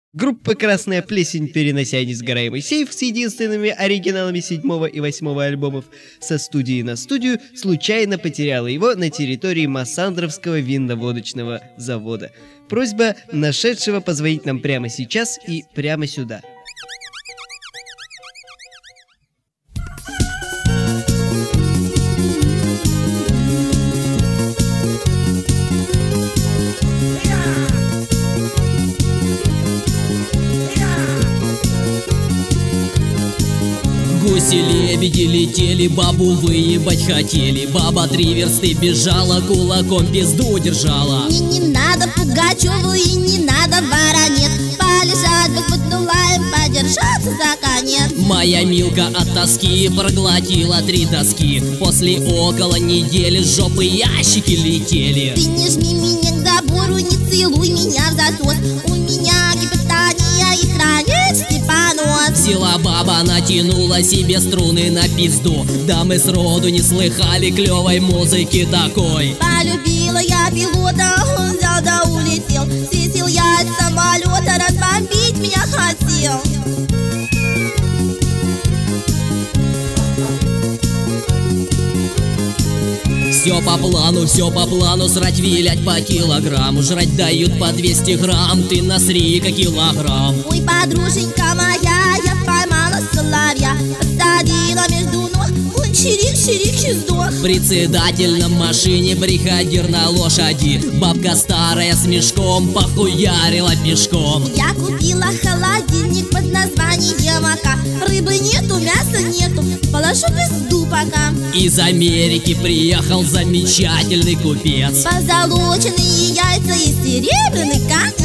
Группа «Красная плесень», перенося несгораемый сейф с единственными оригиналами 7 и 8 альбомов со студии на студию, случайно потеряла его на территории Массандровского винно-водочного завода. Просьба нашедшего позвонить нам прямо сейчас и прямо сюда. Гуси-лебеди летели, бабу выебать хотели. Баба 3 версты бежала, кулаком пизду держала. Мне не надо Пугачеву и не надо Воронец. Полежать бы под Дулаем, подержаться за конец. Моя Милка от тоски проглотила 3 доски. После около недели с жопы ящики летели. Ты не жми меня к забору, не целуй меня в засос. У меня гипертония и хронический понос. Села баба натянула себе струны на пизду. Да мы сроду не слыхали клевой музыки такой. Полюбила я пилота, он взял да улетел. Свесил я от самолета, разбомбить меня хотел. Все по плану, срать вилять по килограмму. Жрать дают по 200 грамм, ты насри-ка килограмм. Ой, подруженька моя, я поймала соловья. Посадила между ног, он чирик-чирик и сдох. Председатель на машине, бригадир на лошади. Бабка старая с мешком похуярила пешком. Я купила холодильник под названием АК. Рыбы нету, мяса нету, положу пизду пока. Из Америки приехал замечательный купец. Позолоченные яйца и серебряный конец.